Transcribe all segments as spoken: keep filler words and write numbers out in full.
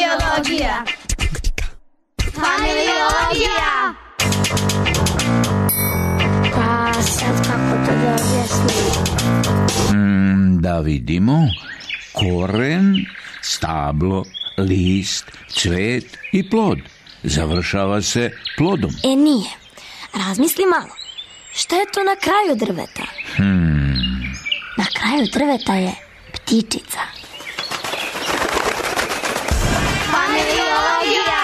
Familiologija. Familiologija. Pa sad kako to da objasnim? Mm, da vidimo. Koren, stablo, list, cvet i plod. Završava se plodom. E nije. Razmisli malo. Šta je to na kraju drveta? Hmm. Na kraju drveta je ptičica. Familiologija.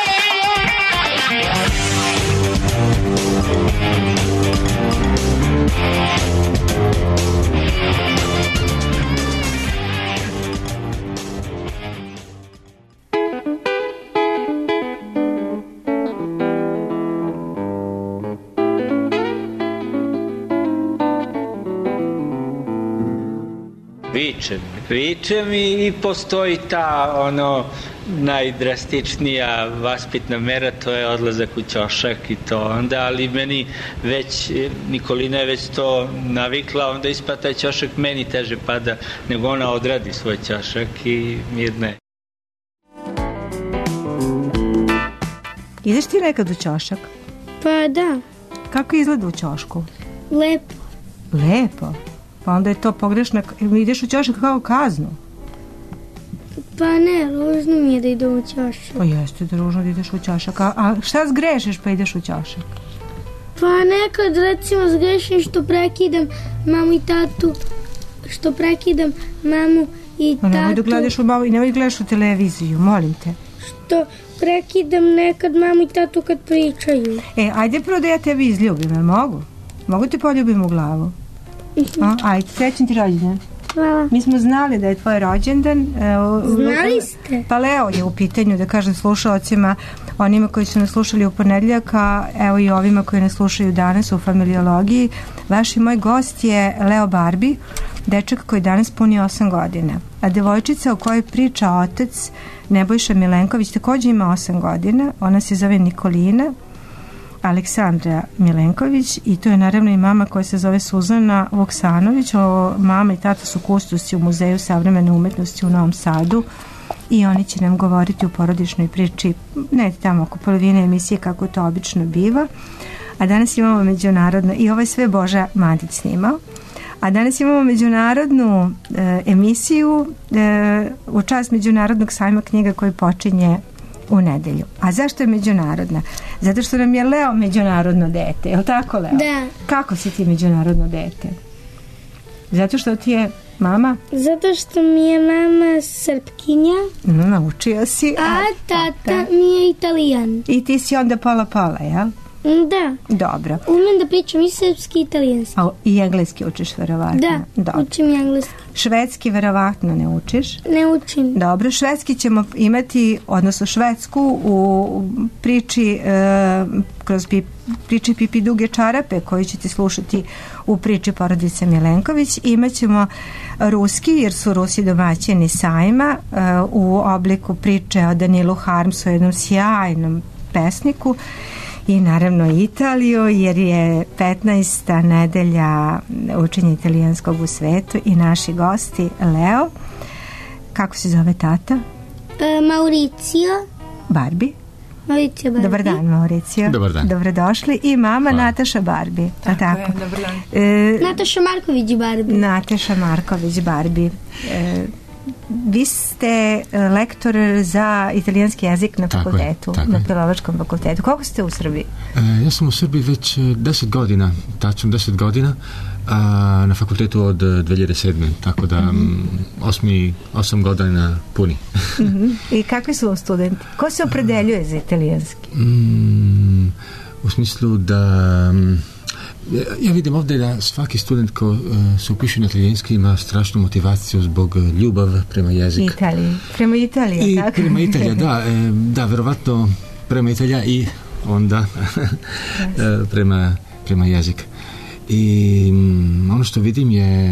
Vičem, vičem i, i postoji ta ono najdrastičnija vaspitna mera, to je odlazak u ćošak i to onda, ali meni već, Nikolina je već to navikla, onda ispada taj ćošak meni teže pada nego ona odradi svoj ćošak i mirna je. Ideš ti nekad u ćošak? Pa da. Kako izgleda u ćošku? Lepo. Lepo? Pa onda je to pogrešno. Ideš u ćošak kao kaznu? Pa ne, ružno mi je da idem u ćošak. Pa jeste da ružno da ideš u ćošak. A, a šta zgrešiš pa ideš u ćošak? Pa nekad recimo zgrešim što prekidam mamu i tatu. Što prekidam mamu i Pa nemoj da tatu. gledaš u mamu i nemoj da gledaš u televiziju, molim te. Što prekidam nekad mamu i tatu kad pričaju. E, ajde prvo da ja tebi izljubim, jel mogu? Mogu ti poljubim u glavu? A, ajde, srećan ti rođendan. Hvala. Mi smo znali da je tvoj rođendan. Znali ste? Pa Leo je u pitanju, da kažem slušalcima, onima koji su nas slušali u ponedjeljak, a evo i ovima koji nas slušaju danas u Familiologiji. Vaš i moj gost je Leo Barbi, dečak koji danas puni osam godina. A devojčica o kojoj priča otac Nebojša Milenković također ima osam godina. Ona se zove Nikolina Aleksandra Milenković i to je naravno i mama koja se zove Suzana Voksanović. O, mama i tata su kustosi u Muzeju savremene umetnosti u Novom Sadu i oni će nam govoriti u porodičnoj priči, ne tamo oko polovine emisije kako to obično biva. A danas imamo međunarodno, i ovo je sve Boža Madić snimao, a danas imamo međunarodnu e, emisiju e, u čast Međunarodnog sajma knjiga koji počinje u nedelju. A zašto je međunarodna? Zato što nam je Leo međunarodno dete, je li tako, Leo? Da. Kako si ti međunarodno dete? Zato što ti je mama? Zato što mi je mama Srpkinja, No, naučio si. a tata mi je Italijan. I ti si onda pola pola, jel? Da. Dobro. Umem da pričam i srpski i italijanski. A i engleski učiš verovatno? Da, Dobro. učim i engleski. Švedski verovatno ne učiš? Ne učim. Dobro, švedski ćemo imati, odnosno švedsku u priči e, kroz pip, priči Pipi duge čarape koju ćete slušati u priči porodice Milenković. Imaćemo ruski jer su Rusi domaćini sajma e, u obliku priče o Danielu Harmsu, jednom sjajnom pesniku, i naravno Italiju jer je petnaesta nedelja učenja italijanskog u svetu i naši gosti Leo, kako se zove tata? E, Mauricio. Barbi. Mauricio Barbi. Dobar dan, Mauricio. Dobar dan. Dobrodošli. I mama Hvala. Nataša Barbi. Tako, tako? je, dobar dan. E, Nataša Marković Barbi. Nataša Marković Barbi. E, vi ste lektor za italijanski jezik na Tako je, fakultetu, tako na je. Filološkom fakultetu. Koliko ste u Srbiji? E, ja sam u Srbiji već e, deset godina, tačno deset godina, a, na fakultetu od e, dve hiljade sedme, tako da mm-hmm. osmi, osam godina puni. Mm-hmm. I kakvi su vam studenti? Ko se opredeljuje za italijanski? Mm, u smislu da... mm, Ja, ja vidim ovdje da svaki student ko uh, se upiše na italijanski ima strašnu motivaciju zbog uh, ljubav prema jeziku. Italiji. Prema Italiji, I tako? prema Italija, da, e, da, verovatno prema Italija i onda e, prema, prema jezik. I mm, ono što vidim je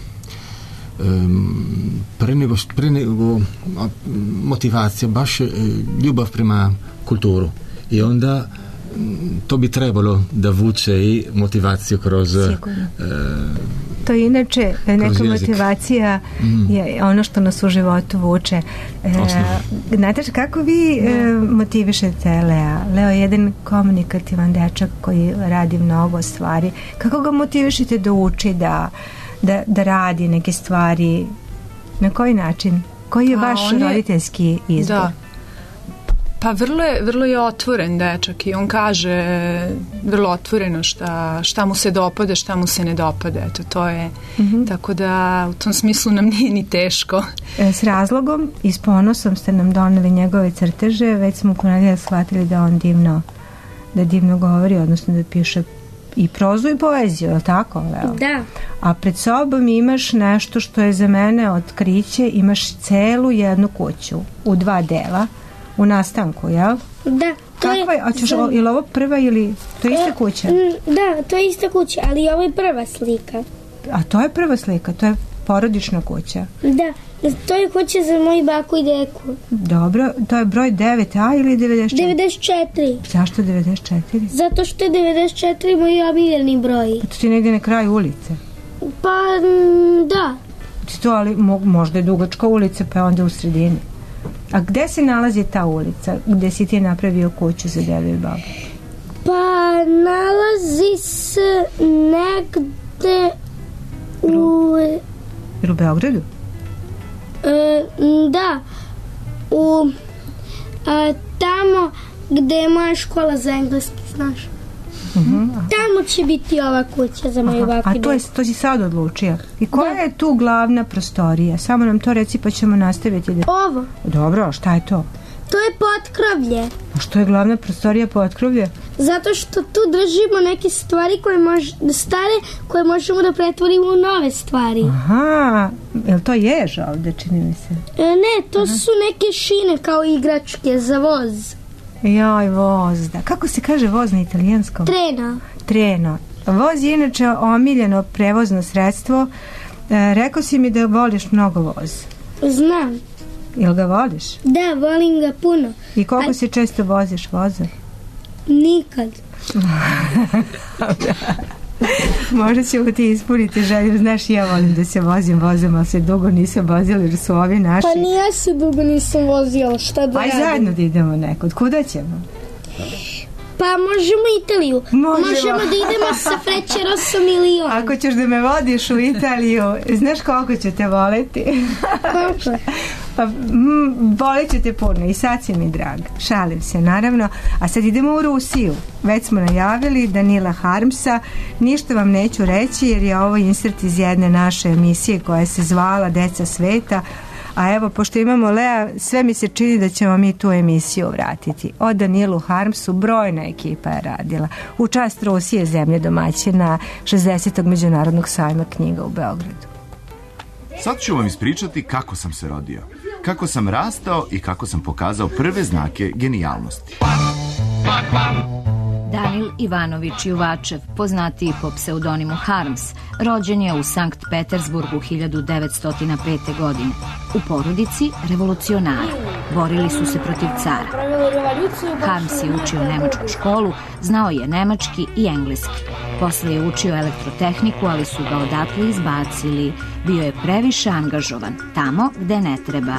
um, pre nego, pre nego a, motivacija, baš e, ljubav prema kulturu. I onda to bi trebalo da vuče i motivaciju kroz... Sigurno. E, To je inače neka motivacija mm. je ono što nas u životu vuče. E, Nataša, kako vi e, motivišete Lea? Leo je jedan komunikativan dečak koji radi mnogo stvari. Kako ga motivišete da uči, da, da, da radi neke stvari? Na koji način? Koji je vaš je, roditeljski izbor? Da. Pa vrlo je, vrlo je otvoren dečak i on kaže vrlo otvoreno šta, šta mu se dopada, šta mu se ne dopada. Eto, to je, mm-hmm. tako da u tom smislu nam nije ni teško. E, s razlogom i s ponosom ste nam doneli njegove crteže, već smo u ponedjeljak shvatili da on divno, da divno govori, odnosno da piše i prozu i poeziju, je li tako, Leo? Da. A pred sobom imaš nešto što je za mene otkriće, imaš celu jednu kuću u dva dela, u nastanku, jel? Da. Kakva je, a ćeš, ili ovo prva ili, to je ista kuća? Da, to je ista kuća, ali ovo je prva slika. A to je prva slika, to je porodična kuća? Da, to je kuća za moju baku i deku. Dobro, to je broj devet A ili devedeset četiri? devedeset četiri. Zašto devedeset četiri? Zato što je devedeset četiri moj omiljeni broj. Pa to ti negdje na kraju ulice? Pa, da. To, ali mo, možda je dugačka ulica, pa je onda u sredini. A gde se nalazi ta ulica gde si ti napravio kuću za dedu i babu? Pa nalazi se negde u... U Beogradu? E, da, u a, tamo gde je moja škola za engleski, znaš. Uh-huh. Tamo će biti ova kuća za moju baku. A to, je, to si sad odlučio. I koja da. je tu glavna prostorija? Samo nam to reci pa ćemo nastaviti. Da... Ovo. Dobro, a šta je to? To je potkrovlje. A što je glavna prostorija potkrovlje? Zato što tu držimo neke stvari koje mož, stare koje možemo da pretvorimo u nove stvari. Aha, jel to jež ovde, čini mi se? E, ne, to Aha. su neke šine kao igračke za voz. Joj, voz, da. Kako se kaže voz na italijanskom? Treno. Treno. Voz je inače omiljeno prevozno sredstvo. E, rekao si mi da voliš mnogo voz. Znam. Jel ga voliš? Da, volim ga puno. I koliko A... se često voziš voza? Nikad. Možda ćemo ti ispuniti želju. Znaš, ja volim da se vozim vozom, ali se dugo nisam vozila jer su ovi naši. Pa ni ja se dugo nisam vozila, šta da radim? Aj zajedno da idemo nekud. Kuda ćemo? Pa možemo Italiju. Možemo, možemo da idemo sa Frećerosom ili on. Ako ćeš da me vodiš u Italiju, znaš koliko ću te voleti? Koliko? Pa mm, volit ću te puno i sad si mi drag. Šalim se, naravno. A sad idemo u Rusiju. Već smo najavili Danila Harmsa. Ništa vam neću reći jer je ovo insert iz jedne naše emisije koja se zvala Deca sveta. A evo, pošto imamo Lea, sve mi se čini da ćemo mi tu emisiju vratiti. O Danilu Harmsu brojna ekipa je radila. U čast Rusije, zemlje domaćina šezdesetog međunarodnog sajma knjiga u Beogradu. Sad ću vam ispričati kako sam se rodio, kako sam rastao i kako sam pokazao prve znake genijalnosti. Danil Ivanović Juvačev, poznatiji po pseudonimu Harms, rođen je u Sankt Petersburgu hiljadu devetsto pete. godine. U porodici revolucionara. Borili su se protiv cara. Harms je učio nemačku školu, znao je nemački i engleski. Posle je učio elektrotehniku, ali su ga odatle izbacili. Bio je previše angažovan, tamo gde ne treba.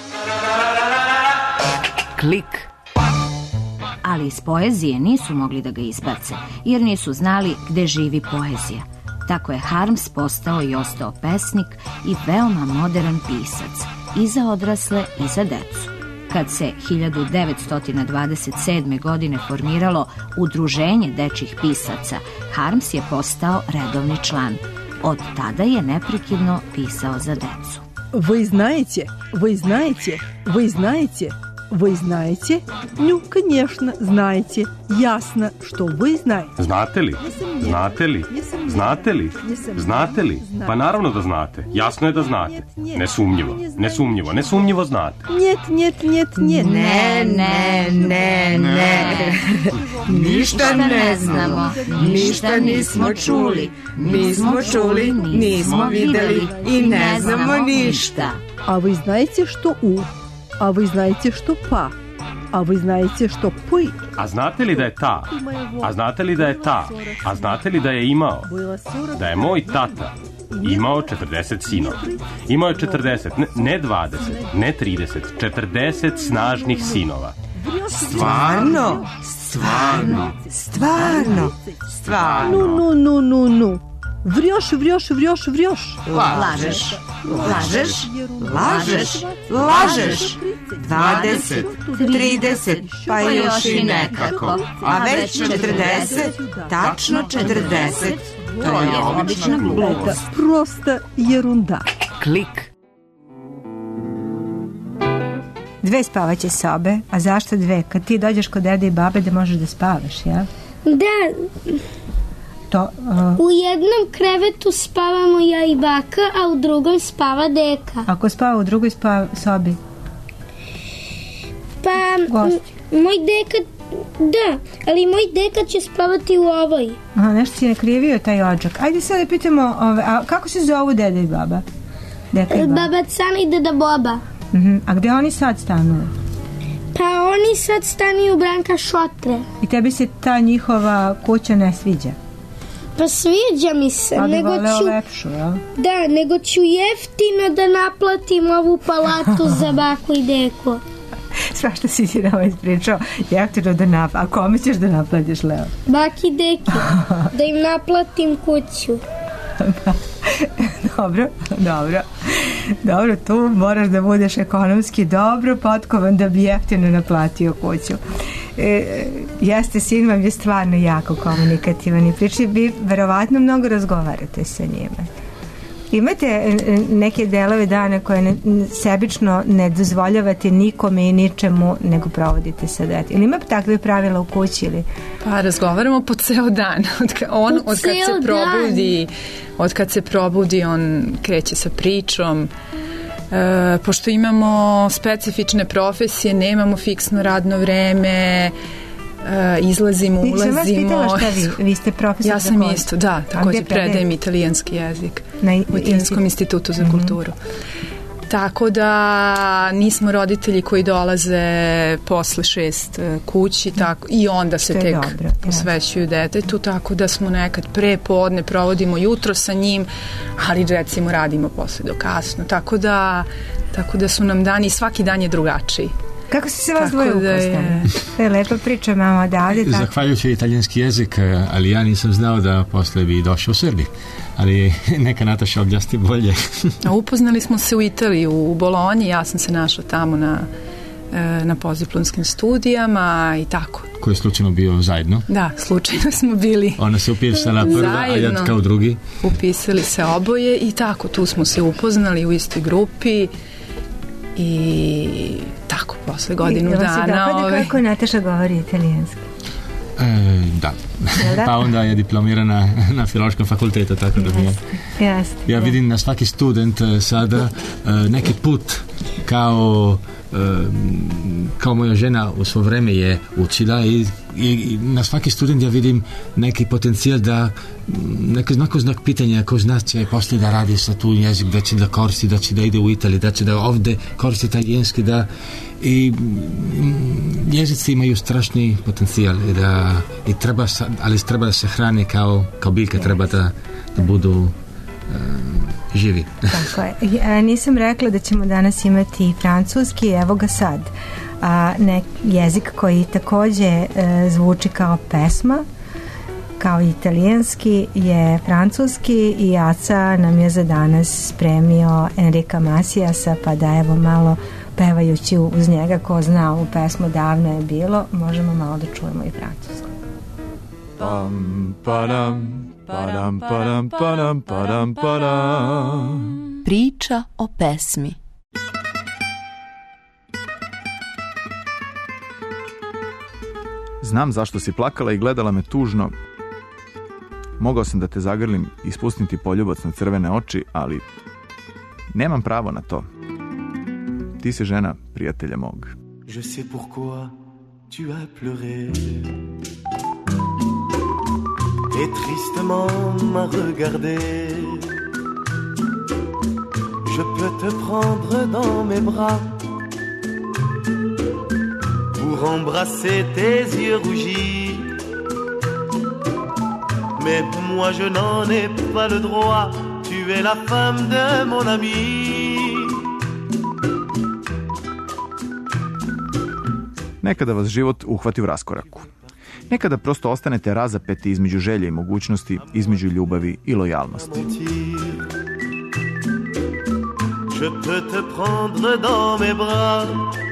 Klik. Ali iz poezije nisu mogli da ga izbace, jer nisu znali gde živi poezija. Tako je Harms postao i ostao pesnik i veoma modern pisac, i za odrasle i za decu. Kad se hiljadu devetsto dvadeset sedme. godine formiralo Udruženje dečjih pisaca, Harms je postao redovni član. Od tada je neprekidno pisao za decu. Вы знаете, вы знаете, вы знаете, вы знаете? Ну, конечно, знаете. Ясно, что вы знаете. Znate li? Znate li? Znate li? Znate li? Pa naravno da znate. Jasno je da znate. Nesumnjivo, nesumnjivo, nesumnjivo znate. Нет, нет, нет, нет. Ne, ne, ne, ne. Ništa ne znamo, ništa nismo čuli. Nismo čuli, nismo videli i ne znamo ništa. А вы знаете, что у? А вы знаете, что па? A vi znate što pui? A znate li da je ta? A znate li da je ta? A znate li da je imao? Da je moj tata imao četrdeset sinova. Imao je četrdeset, ne, ne dvadeset, ne trideset, četrdeset snažnih sinova. Stvarno? Stvarno? Stvarno? Stvarno? Nu, nu, nu, nu, nu. Vrjoš, vrjoš, vrjoš, vrjoš. Lažeš. Lažeš. Lažeš. Lažeš. Dvadeset, trideset, pa još i nekako. A već četrdeset, tačno četrdeset. To je obična glupost. Prosta jerunda. Klik. Dve spavaće sobe, a zašto dve? Kad ti dođeš kod dede i babe da možeš da spavaš, jel? Da. To, uh... U jednom krevetu spavamo ja i baka, a u drugom spava deka. Ako spava u drugoj spava sobi? Pa, Gosti. moj deka, da, ali moj deka će spavati u ovoj. Aha, nešto si nakrivio taj odžak. Ajde sad da pitamo, ove, a kako se zovu deda i baba? Deka i baba. Baba Cana i deda Boba. Uh-huh. A gde oni sad stanuju? Pa oni sad stanuju u Branka Šotre. I tebi se ta njihova kuća ne sviđa? Pa sviđa mi se. Ali nego voleo ću, lepšu, jel? Da, nego ću jeftino da naplatim ovu palatu za baku i deku. Svašta si ti nama ispričao, jeftino da naplatiš. A kome ćeš da naplatiš, Leo? Baki i deki, da im naplatim kuću. Dobro, dobro. Dobro, tu moraš da budeš ekonomski dobro potkovan da bi jeftino naplatio kuću. E, jeste, sin vam je stvarno jako komunikativan i priči, vi verovatno mnogo razgovarate sa njime. Imate neke delove dana koje ne, sebično ne dozvoljavate nikome i ničemu, nego provodite sa detetom? Ili ima takve pravila u kući? Ili? Pa razgovaramo po ceo dan. Od, ka, on, od kad se probudi, od kad se probudi, on kreće sa pričom. E, pošto imamo specifične profesije, nemamo fiksno radno vreme, e, izlazimo, ulazimo. Nisam vas pitala šta vi, vi ste profesor. Ja sam isto, da, također predajem italijanski jezik na, u Italijanskom institutu za mm-hmm. kulturu. Tako da nismo roditelji koji dolaze posle šest kući tako, i onda se tek dobro, posvećuju detetu, tako da smo nekad pre podne provodimo jutro sa njim, ali recimo radimo posle do kasno, tako da, tako da su nam dani, svaki dan je drugačiji. Kako si se vas dvoje upoznali? To je lepa priča, mama, odavde. Zahvaljujući italijanski jezik, ali ja nisam znao da posle bi došao u Srbiji. Ali neka Nataša objasni bolje. Upoznali smo se u Italiji, u Bolonji, ja sam se našla tamo na, na postdiplomskim studijama i tako. Koji je slučajno bio zajedno? Da, slučajno smo bili Ona se upisala prva, a ja kao drugi. Upisali se oboje i tako, tu smo se upoznali u istoj grupi i tako, posle godinu I, dana. Jel vam se dopada kako Nataša govori italijanski? E, da. da. Pa onda je diplomirana na Filološkom fakultetu, tako da mi je. Jeste. Ja vidim na svaki student sada neki put kao kao moja žena u svo vreme je učila i, i, i na svaki student ja vidim neki potencijal da neki znako znak pitanja ko zna će poslije da radi sa tu jezik, da će da koristi, da će da ide u Italiju, da će da ovde koristi italijanski, da i jezici imaju strašni potencijal i da i treba, ali treba da se hrane kao, kao biljka, treba da, da budu um, živi. Tako je. Ja, nisam rekla da ćemo danas imati francuski, evo ga sad. A, nek, jezik koji takođe e, zvuči kao pesma, kao italijanski je francuski i Aca nam je za danas spremio Enrika Masijasa, pa da evo malo pevajući uz njega, ko zna ovu pesmu davno je bilo, možemo malo da čujemo i francusku. Pam, padam, padam, padam, padam, padam, padam. Priča o pesmi. Znam zašto si plakala i gledala me tužno. Mogao sam da te zagrlim i spustiti poljubac na crvene oči, ali nemam pravo na to. Ti si žena prijatelja mog. Je sais pourquoi tu as pleuré et tristement m'a regardé. Je peux te prendre dans mes bras pour embrasser tes yeux rougis. Mais moi je n'en ai pas le droit. Tu tu es la femme de mon ami. Nekada vas život uhvati u raskoraku. Nekada prosto ostanete razapeti između želje i mogućnosti, između ljubavi i lojalnosti. Je peux te prendre dans mes bras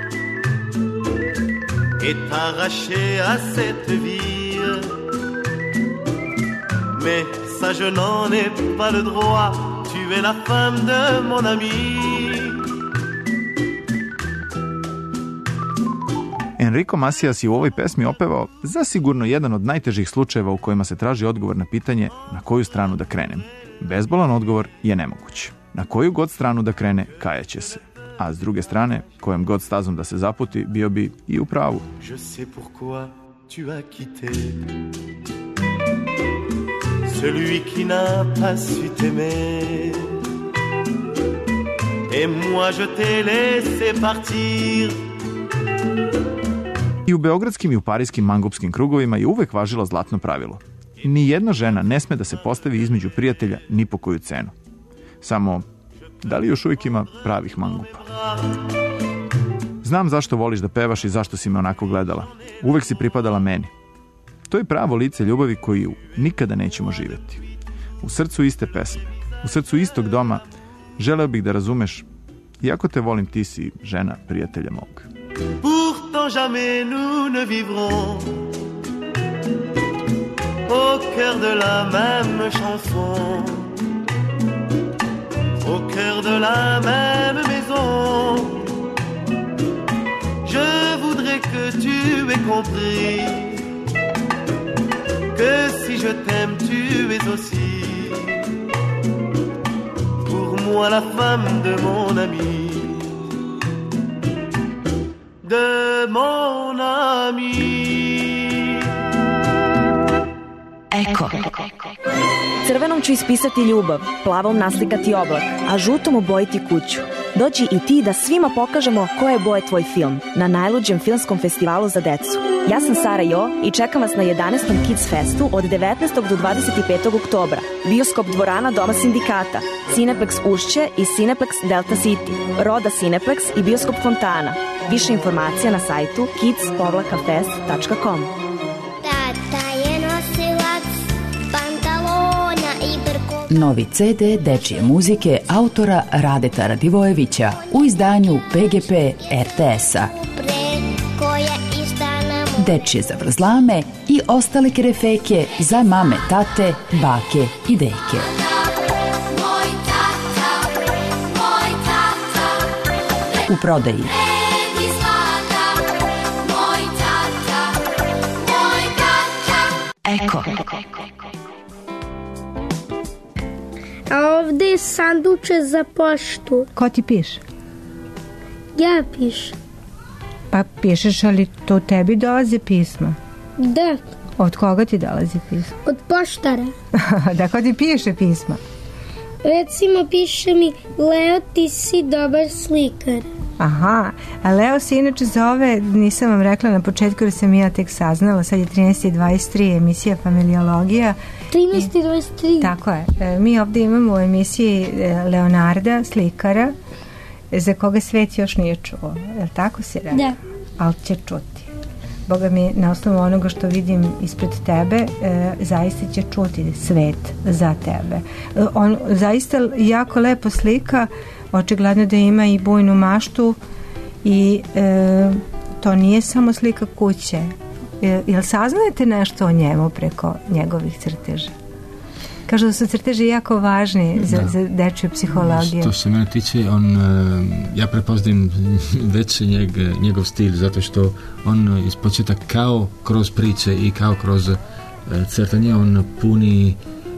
et t'arracher à cette vie. Mais ça je n'en ai pas le droit, tu es la femme de mon ami. Enrico Macias je u ovoj pesmi opevao zasigurno jedan od najtežih slučajeva u kojima se traži odgovor na pitanje na koju stranu da krenem. Bezbolan odgovor je nemoguć. Na koju god stranu da krene, kajaće se. A s druge strane, kojem god stazom da se zaputi, bio bi i u pravu. Je sais pourquoi tu as quitté celui qui n'a pas su t'aimer. Et moi je t'ai laissé partir. I u beogradskim i u parijskim mangupskim krugovima je uvek važilo zlatno pravilo. Ni jedna žena ne sme da se postavi između prijatelja ni po koju cenu. Samo, da li još uvijek ima pravih mangupa? Znam zašto voliš da pevaš i zašto si me onako gledala. Uvek si pripadala meni. To je pravo lice ljubavi koju nikada nećemo živjeti. U srcu iste pesme, u srcu istog doma, želeo bih da razumeš, iako te volim, ti si žena prijatelja mog. Pourtant jamais nous ne vivrons au cœur de la même chanson, au cœur de la même maison. Je voudrais que tu aies compris que si je t'aime tu es aussi pour moi la femme de mon ami. De mon ami. Eko. Crvenom ću ispisati ljubav, plavom naslikati oblak, a žutom obojiti kuću. Dođi i ti da svima pokažemo koje boje tvoj film na najluđem filmskom festivalu za decu. Ja sam Sara Jo i čekam vas na jedanaestom Kids Festu od devetnaestog do dvadeset petog oktobra. Bioskop dvorana Doma sindikata, Cineplex Ušće i Cineplex Delta City, Roda Cineplex i Bioskop Fontana. Više informacija na sajtu kids fest tačka com. Tata je nosilac pantalona i brkova. Novi ce de dečije muzike autora Radeta Radivojevića u izdanju pe ge pe er te es-a. Dečije zavrzlame i ostale kerefeke za mame, tate, bake i deke. U prodaji Eko. A ovde je sanduče za poštu. Ko ti piše? Ja pišem. Pa pišeš, ali to tebi dolaze pisma? Da. Od koga ti dolazi pisma? Od poštara. Da, ko ti piše pisma? Recimo piše mi Leo, ti si dobar slikar. Aha, a Leo se inače zove, nisam vam rekla na početku jer sam ja tek saznala, sad je trinaest i dvadeset tri emisija Familiologija. trinaest i dvadeset tri. Tako je. Mi ovdje imamo u emisiji Leonarda, slikara, za koga svet još nije čuo. Je li tako si rekao? Da. Ali će čuti. Boga mi, na osnovu onoga što vidim ispred tebe, e, zaista će čuti svet za tebe. E, on zaista jako lepo slika, očigledno da ima i bujnu maštu i e, to nije samo slika kuće. E, jel saznajete nešto o njemu preko njegovih crteža? Kažu da su crteži jako važni za, za dečju psihologiju. Što se mene tiče, on, ja prepoznajem već njeg, njegov stil, zato što on ispočeta kao kroz priče i kao kroz crtanje, on puni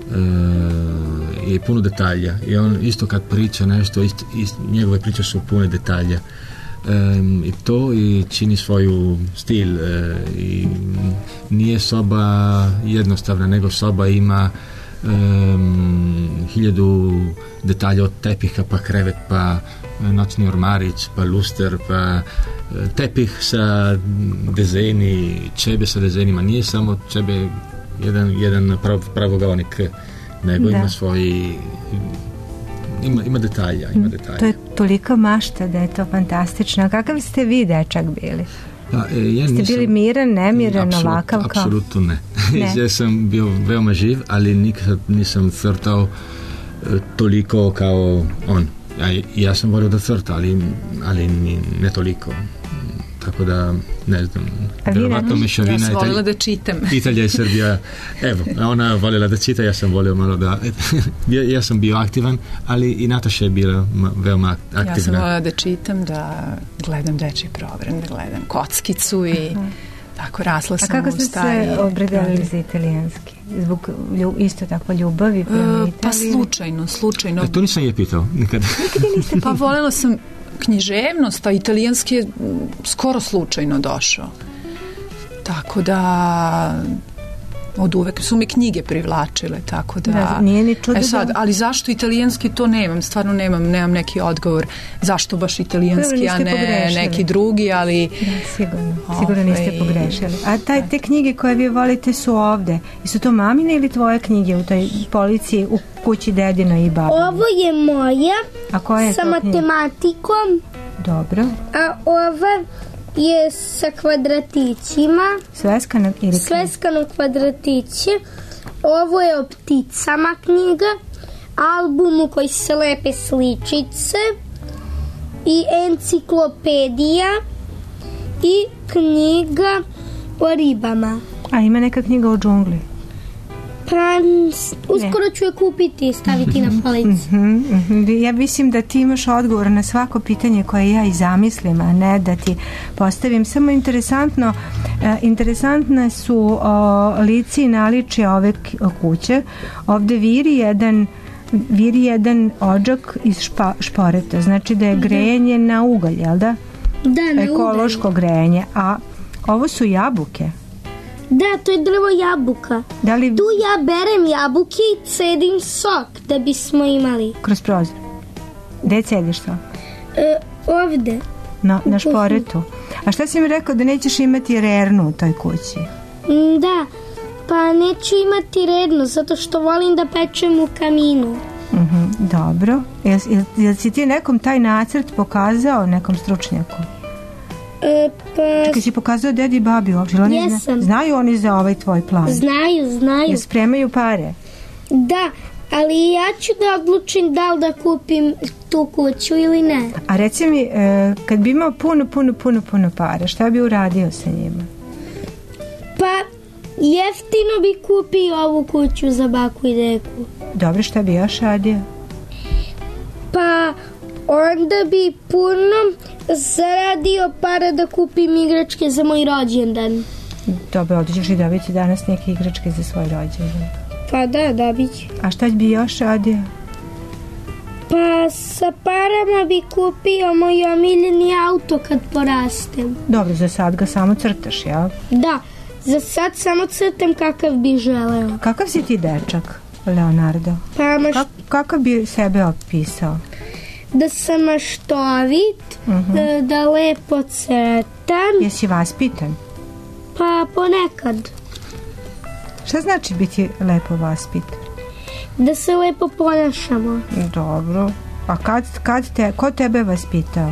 je puno detalja i on isto kad priča nešto, ist, ist, njegove priče su pune detalja. Um, i to i čini svoju stil uh, i nije soba jednostavna, nego soba ima um, hiljadu detalja, od tepiha pa krevet pa noćni ormarić pa luster pa uh, tepih sa dezeni, čebe sa dezenima, nije samo čebe jedan, jedan prav, pravoglavnik, nego da. Ima svoj ima, ima detalja, ima detalja. To je tolika mašta da je to fantastično. A kakav ste vi dečak bili? Pa, e, ja ste nisam, bili miran, nemiran, apsolut, ovakav kao? Apsolutno ne. ne. Ja sam bio veoma živ, ali nikad nisam crtao e, toliko kao on. Ja, ja sam volio da crta, ali, ali ne toliko. Tako da, ne znam, vjerovatno mešavina. Ja sam voljela da čitam. Italija i Srbija, evo, ona voljela da čita, ja sam volio malo da, ja, ja sam bio aktivan, ali i Nataša je bila veoma aktivna. Ja sam voljela da čitam, da gledam dečji program, da gledam kockicu i aha. Tako rasla sam u stari. A kako ste se opredelili za italijanski? Zbog lju, isto tako ljubavi prema Italiji? Pa slučajno, slučajno. E, to nisam je pitao nikada. Pa voljela sam književnost, a italijanski je skoro slučajno došao. Tako da od uvek su mi knjige privlačile, tako da... da nije ni čudo e sad, ali zašto italijanski to nemam, stvarno nemam, nemam neki odgovor zašto baš italijanski, a ne pogrešili. Neki drugi, ali... Da, sigurno, sigurno niste pogrešili. A taj, te knjige koje vi volite su ovde. I su to mamine ili tvoje knjige u toj policiji u kući dedina i babi? Ovo je moja, a koja je sa matematikom. Dobro. A ova je sa kvadratićima. Sveskano ili sveskano kvadratiće. Ovo je o pticama knjiga, album u koji se lepe sličice i enciklopedija i knjiga o ribama. A ima neka knjiga o džungli? Pa uskoro ću je kupiti i staviti na policu. Mm-hmm, mm-hmm. Ja mislim da ti imaš odgovor na svako pitanje koje ja i zamislim, a ne da ti postavim. Samo interesantno, eh, interesantne su o, lici i naličje ove kuće. Ovde viri jedan viri jedan odžak iz špa, šporeta. Znači da je grejanje na ugalj, jel da? Da, na ekološko ugalj. Grejanje. A ovo su jabuke. Da, to je drvo jabuka. Da li... Tu ja berem jabuke i cedim sok da bismo imali. Kroz prozor? Gde cediš sok? E, ovde. Na, na šporetu. A šta si mi rekao da nećeš imati rernu u toj kući? Da, pa neću imati rednu zato što volim da pečem u kaminu. Uh-huh, dobro. Jel, jel, jel si ti nekom taj nacrt pokazao nekom stručnjaku? E, pa... Čekaj, si pokazao dedi i babi uopće? Jesam. Zna, znaju oni za ovaj tvoj plan? Znaju, znaju. Jel spremaju pare? Da, ali ja ću da odlučim da li da kupim tu kuću ili ne. A reci mi, e, kad bi imao puno, puno, puno, puno para, šta bi uradio sa njima? Pa, jeftino bi kupio ovu kuću za baku i deku. Dobro, šta bi još radio? Pa, onda bi puno zaradio para da kupim igračke za moj rođendan. Dobro, ovdje ćeš i dobiti danas neke igračke za svoj rođendan. Pa da, dobit ću. A šta bi još radio? Pa sa parama bi kupio moj omiljeni auto kad porastem. Dobro, za sad ga samo crtaš, jel? Da, za sad samo crtam kakav bi želeo. Kakav si ti dečak, Leonardo? Pa maš... Ka- kakav bi sebe opisao? Da sam maštovit, uh-huh. da, da lepo crtam. Jesi vaspitan? Pa ponekad. Šta znači biti lepo vaspitan? Da se lepo ponašamo. Dobro. A kad, kad te, ko tebe vaspitao?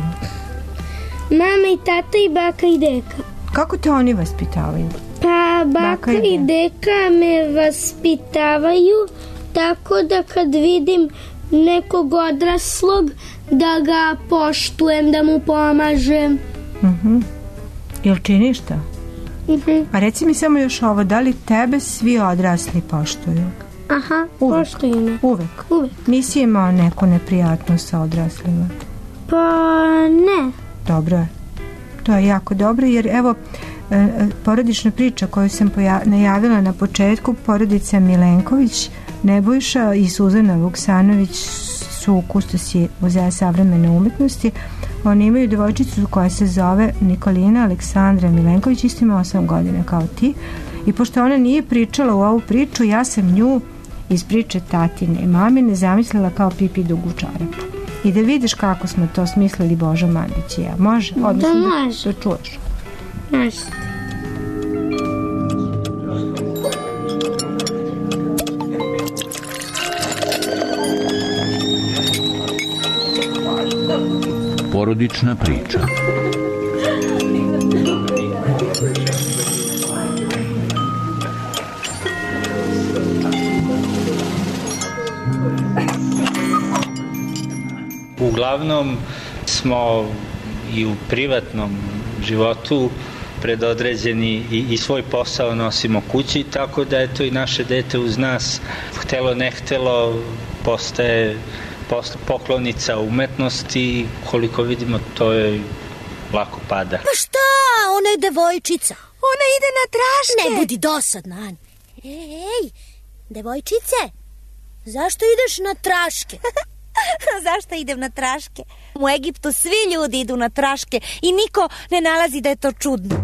Mama i tata i baka i deka. Kako te oni vaspitavaju? Pa baka, baka i deka me vaspitavaju tako da kad vidim nekog odraslog da ga poštujem, da mu pomažem. Uh-huh. Jel činiš to? Uh-huh. A reci mi samo još ovo, da li tebe svi odrasli poštuju? Aha, uvek. Poštuju me. Uvek? Uvek. Nisi imao neku neprijatnost sa odraslima? Pa ne. Dobro je. To je jako dobro jer evo porodična priča koju sam poja- najavila na početku, porodica Milenković, Nebojša i Suzana Vuksanović su kustosi Muzeja savremene umetnosti. Oni imaju devojčicu koja se zove Nikolina Aleksandra Milenković, isto ima osam godina kao ti. I pošto ona nije pričala u ovu priču, ja sam nju iz priče tatine i mamine zamislila kao Pipi Dugu čarapu. I da vidiš kako smo to smislili Božo Mandić i ja. Može? Odnosno da može. Da, da čuješ. Može. porodična priča. Uglavnom smo i u privatnom životu predodređeni i, i svoj posao nosimo kući, tako da je to i naše dete uz nas, htelo ne htelo, postaje poklonica umetnosti, koliko vidimo to je lako pada. Pa šta, ona je devojčica. Ona ide na traške. Ne budi dosadna, An. Ej, devojčice, zašto ideš na traške? Zašto idem na traške? U Egiptu svi ljudi idu na traške i niko ne nalazi da je to čudno.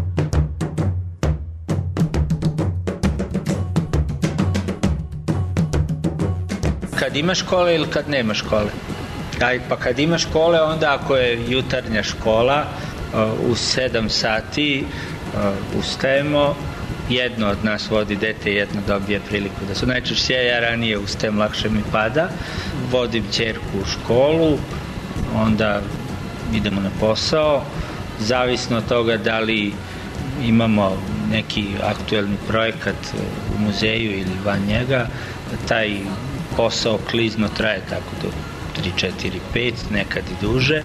Kad ima škole ili kad nema škole? Aj, pa kad ima škole, onda ako je jutarnja škola, u sedam sati ustajemo, jedno od nas vodi dete, jedno dobije priliku da su najčešće, ja ranije ustajem, lakše mi pada, vodim ćerku u školu, onda idemo na posao, zavisno od toga da li imamo neki aktuelni projekat u muzeju ili van njega, taj posao klizno traje tako do tri, četiri, pet, nekad i duže.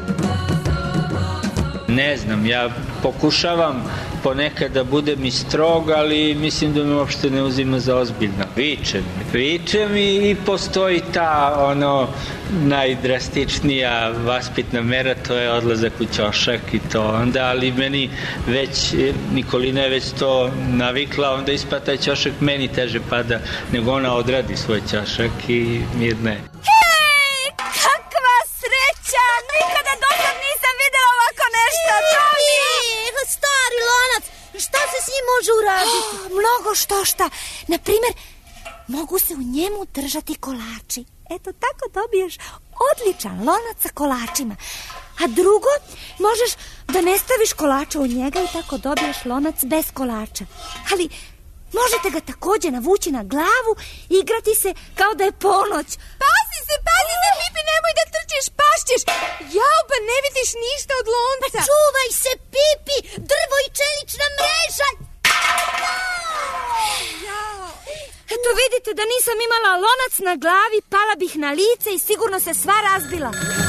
Ne znam, ja pokušavam ponekad da budem i strog, ali mislim da me uopšte ne uzima za ozbiljno. Vičem, vičem i, i postoji ta ono najdrastičnija vaspitna mera, to je odlazak u ćošak i to onda, ali meni već, Nikolina je već to navikla, onda ispada taj ćošak meni teže pada, nego ona odradi svoj ćošak i mirna je. Hej, kakva sreća! Nikada dosad nisam videla ovako nešto. Stari lonac, šta se s njim može uraditi? Oh, mnogo što šta. Naprimjer, mogu se u njemu držati kolači. Eto, tako dobiješ odličan lonac sa kolačima. A drugo, možeš da ne staviš kolača u njega i tako dobiješ lonac bez kolača. Ali možete ga također navući na glavu i igrati se kao da je ponoć. Pazi se, pazi se, Pipi, nemoj da trčiš, pašćeš. Jao, pa ne vidiš ništa od lonca. Pa čuvaj se, Pipi, drvo i čelična mreža. Eto, vidite da nisam imala lonac na glavi, pala bih na lice i sigurno se sva razbila.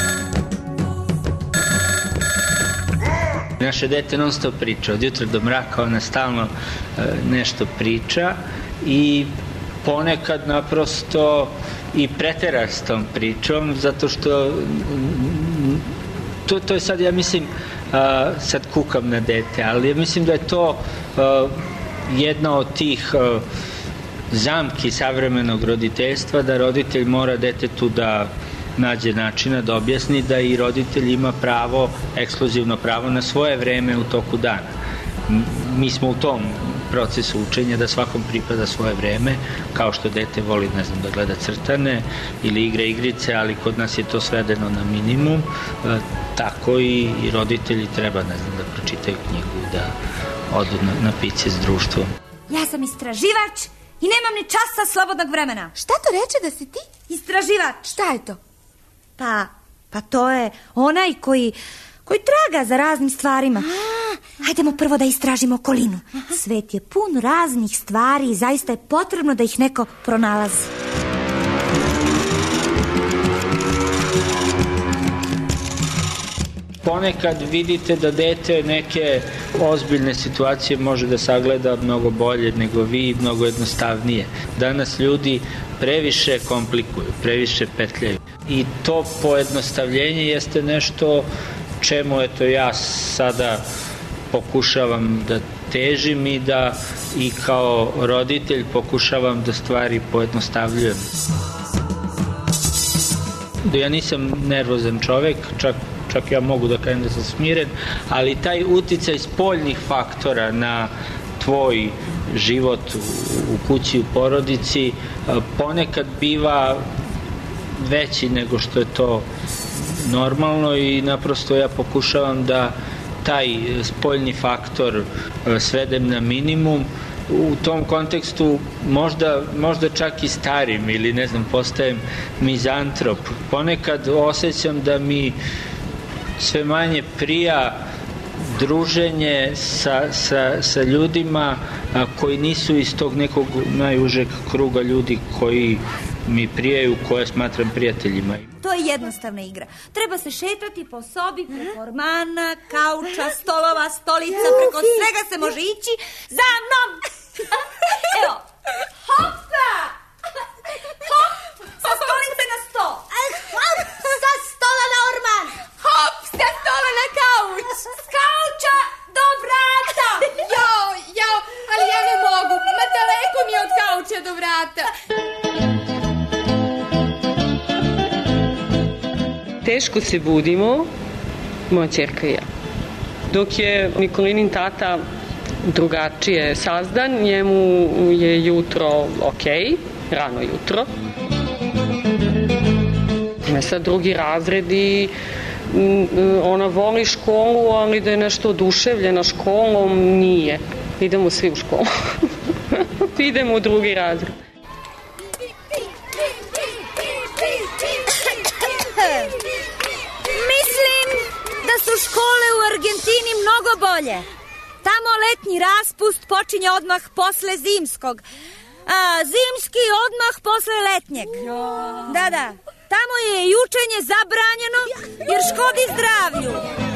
Naše dete non stop priča, od jutra do mraka ona stalno e, nešto priča i ponekad naprosto i pretera s tom pričom, zato što to, to je sad, ja mislim, a, sad kukam na dete, ali ja mislim da je to a, jedna od tih a, zamki savremenog roditeljstva, da roditelj mora detetu da nađe načina da objasni da i roditelj ima pravo, ekskluzivno pravo na svoje vreme u toku dana. Mi smo u tom procesu učenja da svakom pripada svoje vreme, kao što dete voli, ne znam, da gleda crtane ili igre igrice, ali kod nas je to svedeno na minimum, e, tako i, i roditelji treba, ne znam, da pročitaju knjigu, da odu na, na piće s društvom. Ja sam istraživač i nemam ni časa slobodnog vremena. Šta to reče da si ti? Istraživač. Šta je to? Pa, pa to je onaj koji, koji traga za raznim stvarima. A, hajdemo prvo da istražimo okolinu. Aha. Svet je pun raznih stvari i zaista je potrebno da ih neko pronalazi. Ponekad vidite da dete neke ozbiljne situacije može da sagleda mnogo bolje nego vi, mnogo jednostavnije. Danas ljudi previše komplikuju, previše petljaju. I to pojednostavljenje jeste nešto čemu eto ja sada pokušavam da težim i da i kao roditelj pokušavam da stvari pojednostavljujem. Ja nisam nervozan čovek, čak čak ja mogu da kažem da sam smiren, ali taj uticaj spoljnih faktora na tvoj život u kući, u porodici, ponekad biva veći nego što je to normalno i naprosto ja pokušavam da taj spoljni faktor svedem na minimum. U tom kontekstu možda, možda čak i starim ili ne znam, postajem mizantrop. Ponekad osjećam da mi sve manje prija druženje sa, sa, sa ljudima a, koji nisu iz tog nekog najužeg kruga ljudi koji mi prijaju, koje smatram prijateljima. To je jednostavna igra. Treba se šetati po sobi, preko ormana, kauča, stolova, stolica, preko svega se može ići. Za mnom! Evo, hopsa! Hop! Sa stolice na sto! Hop! Sa stola na orman! Hop! Sa stola na kauč! S kauča do vrata! Jao, jao, ali ja ne mogu. Ma daleko mi je od kauča do vrata. Teško se budimo, moja ćerka i ja. Dok je Nikolinin tata drugačije sazdan, njemu je jutro ok, rano jutro. Ne sad drugi razred i ona voli školu, ali da je nešto oduševljena školom, nije. Idemo svi u školu. Idemo u drugi razred. Mislim da su škole u Argentini mnogo bolje. Tamo letnji raspust počinje odmah posle zimskog, a zimski odmah posle letnjeg. Da, da. Tamo je i učenje zabranjeno jer škodi zdravlju.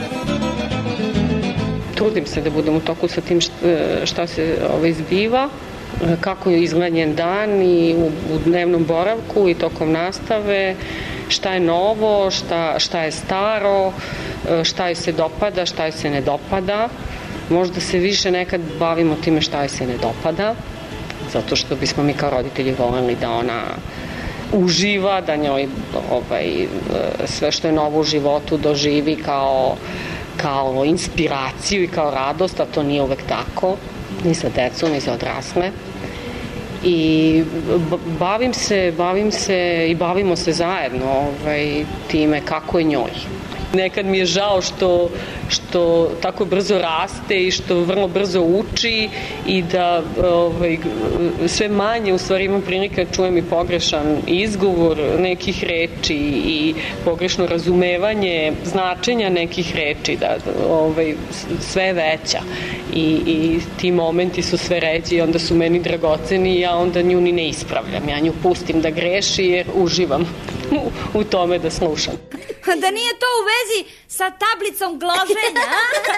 Trudim se da budem u toku sa tim šta se ovaj, zbiva, kako je izgledan dan i u, u dnevnom boravku i tokom nastave, šta je novo, šta, šta je staro, šta joj se dopada, šta joj se ne dopada. Možda se više nekad bavimo time šta joj se ne dopada, zato što bismo mi kao roditelji voljeli da ona uživa, da njoj ovaj, sve što je novo u životu doživi kao, kao inspiraciju i kao radost, a to nije uvek tako, ni za decu, ni za odrasle. I bavim se, bavim se i bavimo se zajedno ovaj, time kako je njoj. Nekad mi je žao što, što tako brzo raste i što vrlo brzo uči i da ovaj, sve manje u stvari imam prilike čujem i pogrešan izgovor nekih reči i pogrešno razumevanje značenja nekih reči, da ovaj, sve je veća i, i ti momenti su sve ređi i onda su meni dragoceni i ja onda nju ni ne ispravljam, ja nju pustim da greši jer uživam u, u tome da slušam. Da nije to u vezi sa tablicom gloženja,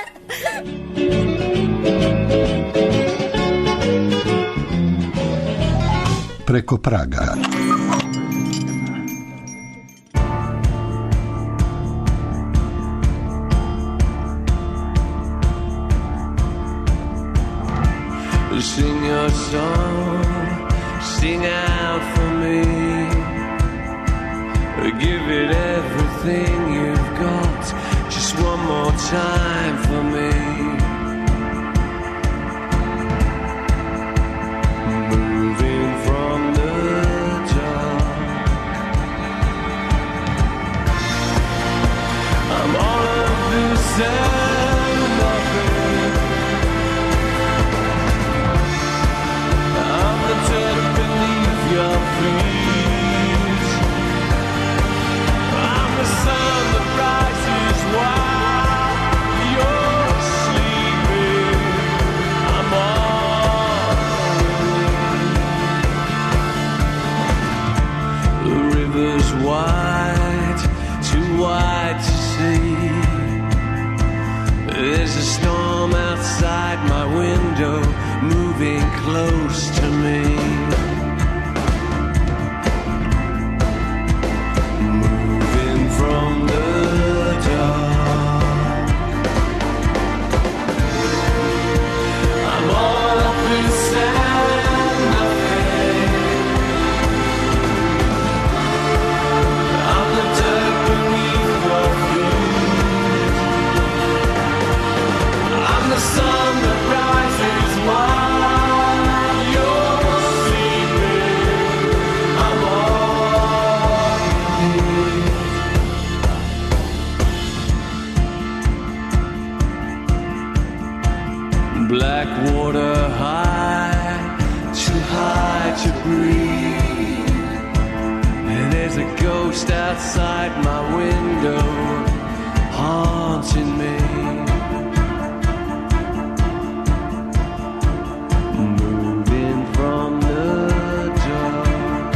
Preko praga. Sing your song, sing out for me. Give it everything you've got, just one more time for me. Moving from the dark, I'm all of this and nothing. I'm the dirt beneath your feet. The sun that rises while you're sleeping. I'm all the river's wide, too wide to see. There's a storm outside my window, moving close to me. From the dark, I'm all up inside nothing. I'm the dirt beneath your feet. I'm the sun that rises while you're sleeping. I'm all you need. Black water high, too high to breathe. And there's a ghost outside my window, haunting me. Moving from the dark.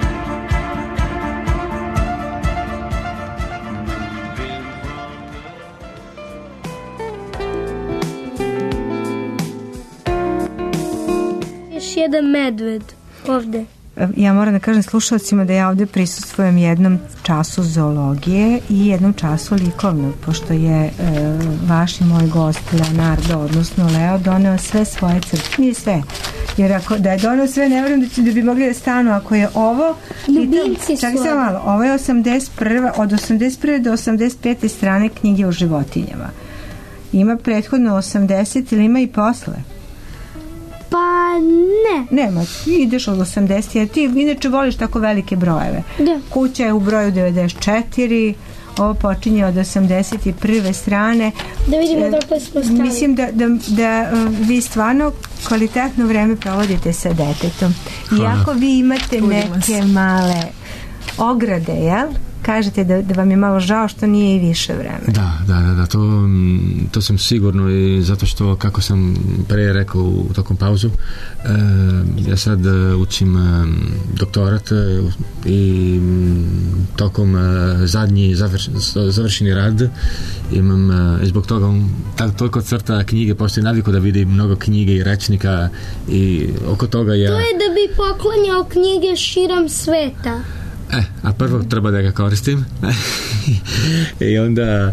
Još jedan medved ovde. Ja moram da kažem slušalcima da ja ovde prisustvujem jednom času zoologije i jednom času likovnog, pošto je e, vaš i moj gost Leonardo, odnosno Leo, doneo sve svoje crte. Nije sve. Jer ako da je doneo sve, ne vjerujem da, će, da bi mogli da stanu. Ako je ovo... Ljubimci su. Čak sam malo. Ovo je osamdeset prve, od osamdeset prve do osamdeset pete strane knjige o životinjama. Ima prethodno osamdeset ili ima i posle? Pa ne. Nema, ideš od osamdeset, jer ti inače voliš tako velike brojeve. Da. Kuća je u broju devedeset četiri, ovo počinje od osamdeset prve strane. Da vidimo e, dok smo stali. Mislim da, da, da vi stvarno kvalitetno vreme provodite sa detetom. Iako vi imate neke male ograde, jel? Kažete da, da vam je malo žao što nije i više vremena. Da, da, da, da to, to sam sigurno i zato što, kako sam pre rekao u tokom pauzu, e, ja sad učim e, doktorat e, i tokom e, zadnji završ, završeni rad imam, e, zbog toga tak, toliko crta knjige, postoji naviku da vidim mnogo knjige i rečnika i oko toga ja... To je da bi poklanjao knjige širom sveta. E, a prvo treba da ga koristim i onda e,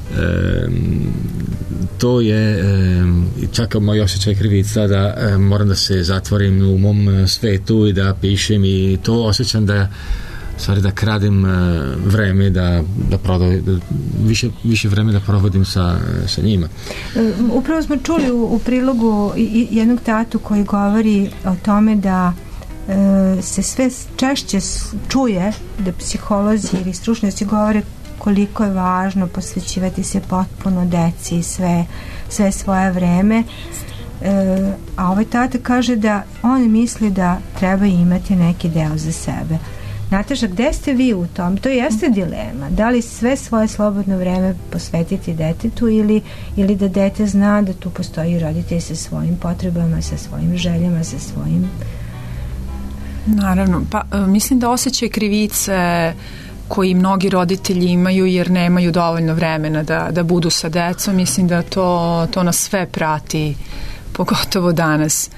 to je e, čak moj osjećaj krivica da e, moram da se zatvorim u mom svetu i da pišem i to osjećam da stvari da kradim e, vreme da, da, prodaj, da više, više vreme da provodim sa, sa njima. Upravo smo čuli u, u prilogu jednog tatu koji govori o tome da se sve češće čuje da psiholozi ili stručnjaci govore koliko je važno posvećivati se potpuno deci sve, sve svoje vreme, e, a ovaj tata kaže da on misli da treba imati neki deo za sebe. Nataša, gde ste vi u tom? To jeste dilema. Da li sve svoje slobodno vreme posvetiti detetu ili, ili da dete zna da tu postoji roditelj sa svojim potrebama, sa svojim željama, sa svojim... Naravno, pa mislim da osjećaj krivice koji mnogi roditelji imaju jer nemaju dovoljno vremena da, da budu sa decom, mislim da to, to nas sve prati, pogotovo danas.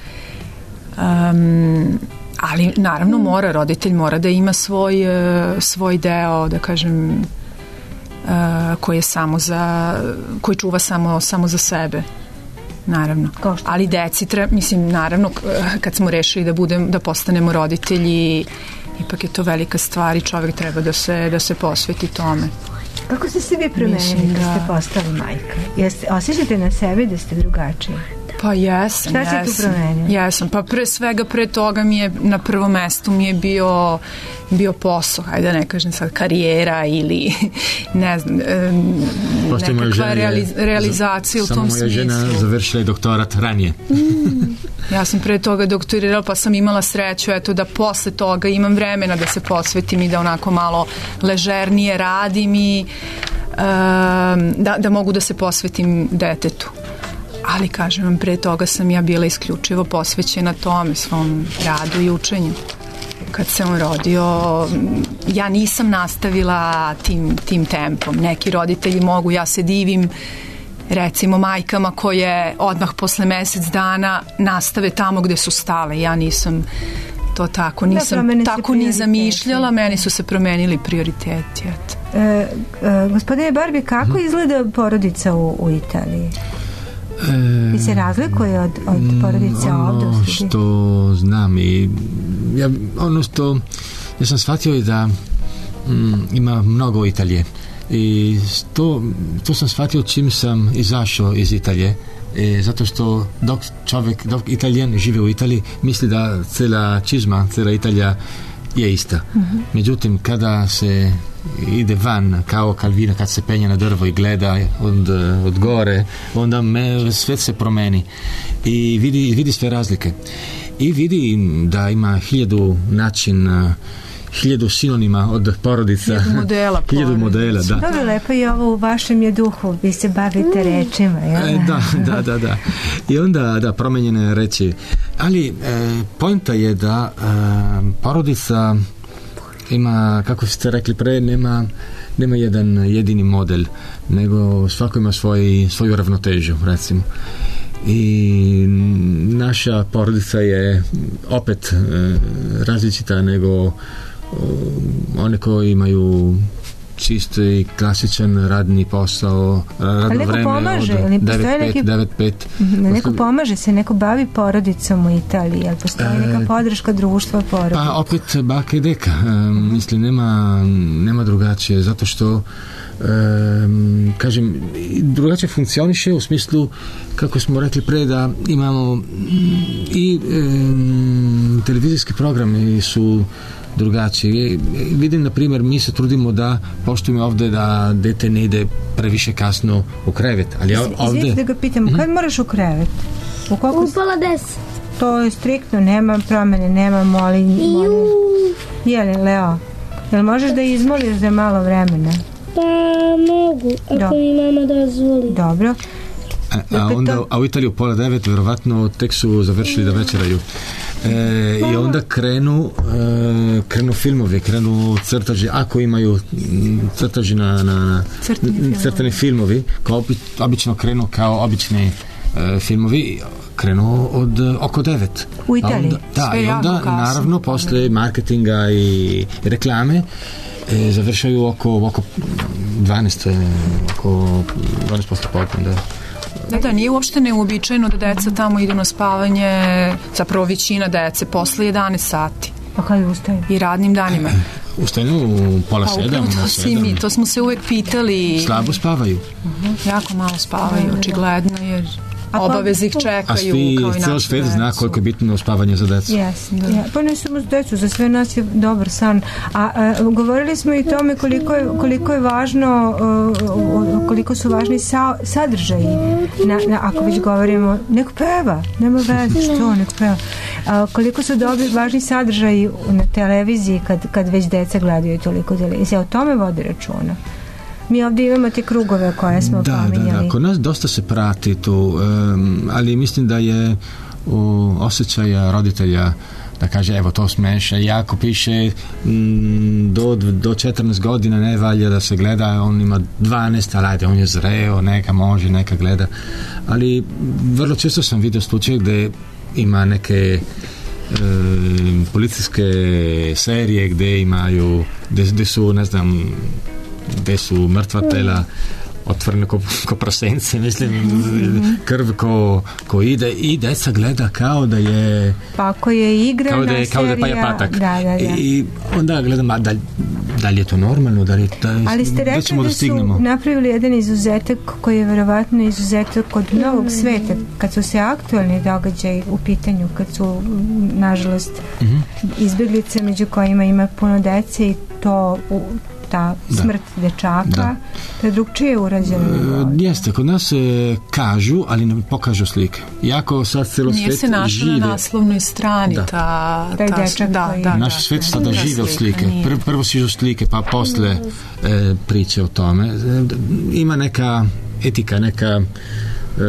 Um, ali naravno mora, roditelj mora da ima svoj, svoj deo, da kažem, uh, koji je samo za, koji čuva samo, samo za sebe. Naravno. Ali deci treba, mislim, naravno, kad smo rešili da budem, da postanemo roditelji, ipak je to velika stvar i čovjek treba da se, da se posveti tome. Kako ste se vi promenili da... kad ste postali majka? Jeste, osjećate na sebi da ste drugačiji? Pa jesam, Šta jesam. Šta se tu promenilo? Jesam, pa pre svega pre toga mi je na prvom mestu mi je bio bio posao, hajde da ne kažem sad karijera ili ne znam, nekakva realiz, realizacija u tom smislu. Samo moja žena završila je doktorat ranije. Mm. Ja sam pre toga doktorirala pa sam imala sreću eto da posle toga imam vremena da se posvetim i da onako malo ležernije radim i um, da, da mogu da se posvetim detetu. Ali kažem vam, pre toga sam ja bila isključivo posvećena tome, svom radu i učenju. Kad se on rodio, ja nisam nastavila tim, tim tempom. Neki roditelji mogu, ja se divim recimo majkama koje odmah posle mesec dana nastave tamo gde su stale. Ja nisam to tako, nisam da, tako ni zamišljala, meni su se promenili prioriteti. E, e, gospodine Barbi, kako hmm. izgleda porodica u, u Italiji? E, I se razlikuje od, od porodice ovdje? Ono što znam i ja, ono što ja sam shvatio je da mm, ima mnogo Italije i to, to sam shvatio čim sam izašao iz Italije e, zato što dok čovjek, dok Italijan žive u Italiji misli da cela čizma, cela Italija je ista. Mm-hmm. Međutim, kada se ide van kao Kalvina, kad se penje na drvo i gleda od, od gore, onda me, svet se promeni i vidi, vidi sve razlike i vidi da ima hiljadu način hiljadu sinonima od porodica. Hiljadu modela. Hiljadu modela, da. Dobro, lepo je ovo u vašem je duhu, vi se bavite rečima, jel? E, da, da, da, da. I onda, da, promenjene reči. Ali, e, pointa je da e, porodica ima, kako ste rekli pre, nema, nema jedan jedini model, nego svako ima svoj, svoju ravnotežu, recimo. I naša porodica je opet e, različita nego e, one koji imaju čisto i klasičan radni posao, radno vreme pomaže, od devet pet, devet pet. Neko pomaže se, neko bavi porodicom u Italiji, ali postoji e, neka podrška društva porodice? Pa opet baka i deka, e, mislim nema, nema drugačije, zato što e, kažem, drugačije funkcioniše u smislu, kako smo rekli pre, da imamo i e, televizijski programi su drugačije. Vidim, na primjer, mi se trudimo da poštujemo ovde da dete ne ide previše kasno u krevet. Ali ovde... Izvijek da ga pitam, mm-hmm. kad moraš u krevet? U, koliko... u pola deset. To je striktno, nema promene, nema moli... moli... Jeli, Leo? Jel možeš da izmoliš za malo vremena? Pa mogu, ako Do. mi mama dozvoli. Dobro. A, a onda, to... a u Italiju pola devet, verovatno tek su završili da večeraju. E, i onda krenu e, krenu filmovi, krenu crtaži, ako imaju crtaži na, na crtani, crtani filmovi, kao obi, obično krenu kao obični e, filmovi, krenu od oko devet. U Italiji? Onda, da, i onda naravno posle marketinga i reklame e, završaju oko, oko dvanaest, oko dvanaest posle popne, da. Da, da, nije uopšte neuobičajeno da deca tamo idu na spavanje, zapravo većina dece, posle jedanaest sati. Pa kada ustaju? I radnim danima. Ustaju u pola pa, sedam, to, sedam. Mi, to smo se uvek pitali. Slabo spavaju. Uh-huh, jako malo spavaju, očigledno, jer obaveze ih čekaju. A svi, cijel svet zna koliko je bitno spavanje za decu. Yes, da. Ja, pa ne samo za decu, za sve nas je dobar san. A, a govorili smo i tome koliko je, koliko je važno, uh, koliko su važni sa, sadržaji. Na, na, ako već govorimo, neko peva, nema veze, što, neko peva. A, koliko su dobri, važni sadržaji na televiziji kad, kad već deca gledaju toliko televizije. O tome vode računa. Mi ovdje imamo te krugove koje smo da, pominjali. Da, da, kod nas dosta se prati tu, um, ali mislim da je u osjećaja roditelja da kaže, evo to smeša, jako piše m, do, do četrnaest godina ne valja da se gleda, on ima dvanaest, ali ajde, on je zreo, neka može, neka gleda, ali vrlo često sam vidio slučaje gde ima neke e, policijske serije gde imaju, gde, gde su, ne znam, gde su mrtva tela otvorene ko, ko prasence, mislim, mm-hmm. krv ko, ko ide i deca gleda kao da je pa ako je igrana kao da je, serija kao da je Paja Patak. Da, da, da. I onda gledam, a da, da li je to normalno, da li, da, ali ste rekli da, da su napravili jedan izuzetak koji je verovatno izuzetak kod novog sveta, kad su se aktualni događaji u pitanju, kad su nažalost mm-hmm. izbjeglice među kojima ima puno dece i to u ta smrt da. dečaka, da. To je drugčije urađeno. E, jeste, kod nas se kažu, ali ne pokažu slike. Iako sad celo svet žive. Nije se našla na naslovnoj strani da. ta, ta, ta dečak da, da, naš da, svet sada žive od slike. Prvo, prvo sižu slike, pa posle e, priče o tome. E, ima neka etika, neka e,